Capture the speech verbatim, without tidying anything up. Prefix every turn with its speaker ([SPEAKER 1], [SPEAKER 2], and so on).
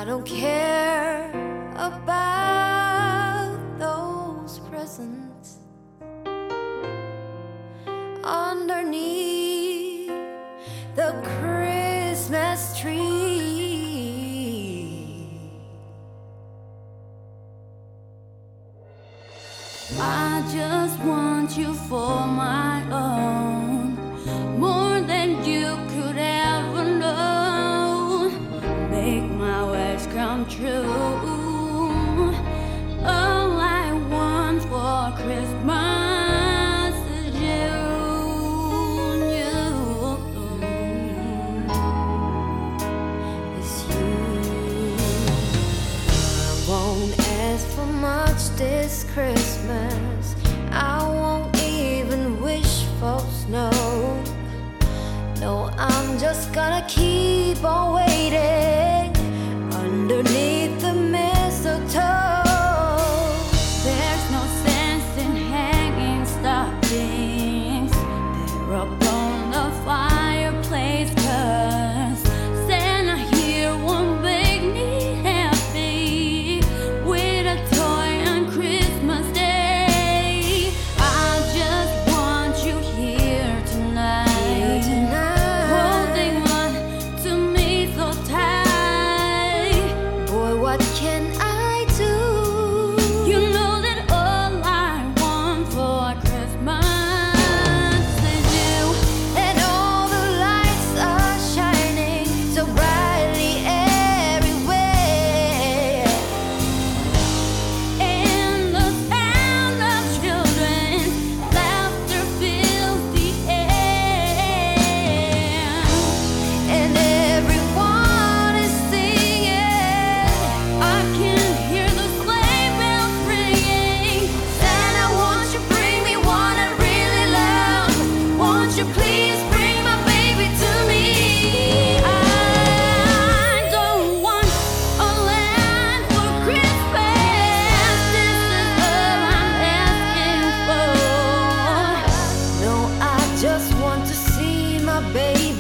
[SPEAKER 1] don't care about those presents underneath the Christmas tree.
[SPEAKER 2] I just want you for my own, more than you could ever know. Make my wish come true. All I want for Christmas is you, you,
[SPEAKER 1] It's you. I won't ask for much this Christmas. I won't even wish for snow. No, I'm just gonna keep on waiting underneath the mistletoe.
[SPEAKER 2] There's no sense in hanging stockings there up on the fireplace, 'cause Santa here won't make me happy with a toy on Christmas Day. I just want you here tonight,
[SPEAKER 1] Tonight,
[SPEAKER 2] holding on to me so tight.
[SPEAKER 1] boy, what can I do?
[SPEAKER 2] You know that all I want for Christmas is you.
[SPEAKER 1] And all the lights are shining so brightly everywhere.
[SPEAKER 2] And the sound of children's laughter fills the air.
[SPEAKER 1] And everyone is singing.
[SPEAKER 2] I can hear the sleigh bells ringing.
[SPEAKER 1] Santa, won't you bring me one I really love? Won't you please bring my baby to me?
[SPEAKER 2] I don't want a land for Christmas. This is all I'm asking for.
[SPEAKER 1] No, I just want to see my baby